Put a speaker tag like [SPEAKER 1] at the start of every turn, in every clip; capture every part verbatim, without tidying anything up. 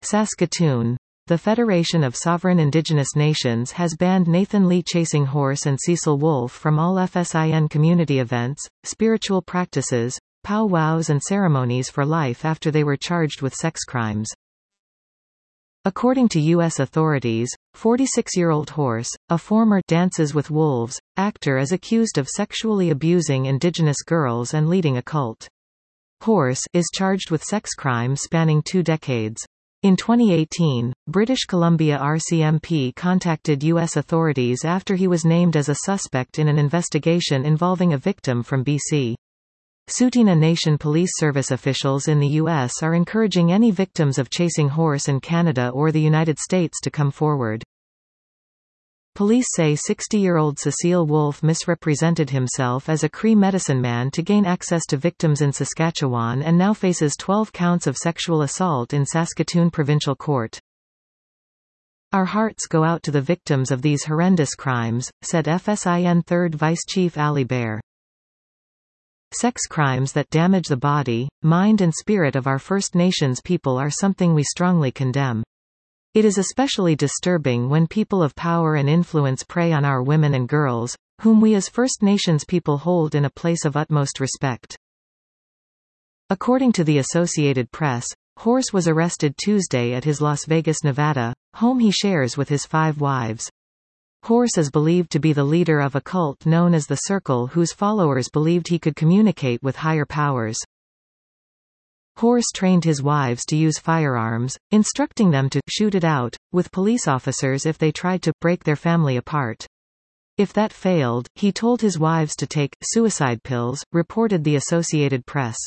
[SPEAKER 1] Saskatoon. The Federation of Sovereign Indigenous Nations has banned Nathan Lee Chasing Horse and Cecil Wolf from all F S I N community events, spiritual practices, powwows and ceremonies for life after they were charged with sex crimes. According to U S authorities, forty-six-year-old Horse, a former Dances with Wolves actor, is accused of sexually abusing Indigenous girls and leading a cult. Horse is charged with sex crimes spanning two decades. In twenty eighteen, British Columbia R C M P contacted U S authorities after he was named as a suspect in an investigation involving a victim from B C. Tsuut'ina Nation Police Service officials in the U S are encouraging any victims of Chasing Horse in Canada or the United States to come forward. Police say sixty-year-old Cecile Wolf misrepresented himself as a Cree medicine man to gain access to victims in Saskatchewan and now faces twelve counts of sexual assault in Saskatoon Provincial Court. "Our hearts go out to the victims of these horrendous crimes," said F S I N third Vice Chief Ali Baer. "Sex crimes that damage the body, mind and spirit of our First Nations people are something we strongly condemn. It is especially disturbing when people of power and influence prey on our women and girls, whom we as First Nations people hold in a place of utmost respect." According to the Associated Press, Horse was arrested Tuesday at his Las Vegas, Nevada, home he shares with his five wives. Horse is believed to be the leader of a cult known as the Circle, whose followers believed he could communicate with higher powers. Horse trained his wives to use firearms, instructing them to shoot it out with police officers if they tried to break their family apart. If that failed, he told his wives to take suicide pills, reported the Associated Press.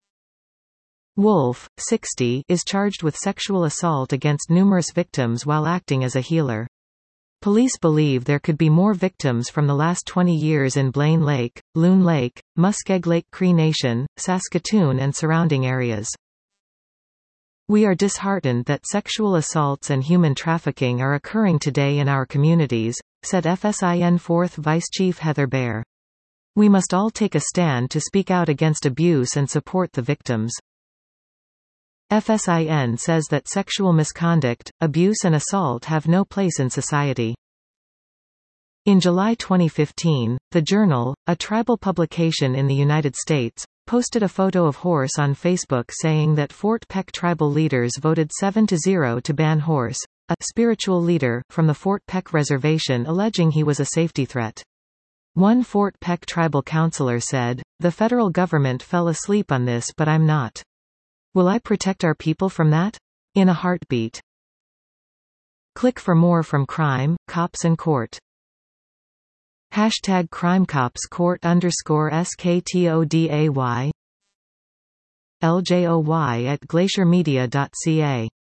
[SPEAKER 1] Wolf, sixty, is charged with sexual assault against numerous victims while acting as a healer. Police believe there could be more victims from the last twenty years in Blaine Lake, Loon Lake, Muskeg Lake Cree Nation, Saskatoon and surrounding areas. "We are disheartened that sexual assaults and human trafficking are occurring today in our communities," said F S I N fourth Vice Chief Heather Baer. "We must all take a stand to speak out against abuse and support the victims." F S I N says that sexual misconduct, abuse and assault have no place in society. In July twenty fifteen, The Journal, a tribal publication in the United States, posted a photo of Horse on Facebook saying that Fort Peck tribal leaders voted seven to zero to ban Horse, a spiritual leader, from the Fort Peck reservation, alleging he was a safety threat. One Fort Peck tribal councillor said, "The federal government fell asleep on this, but I'm not. Will I protect our people from that? In a heartbeat." Click for more from Crime, Cops and Court. Hashtag CrimeCops Court underscore SKTODAY L J O Y at glaciermedia dot C A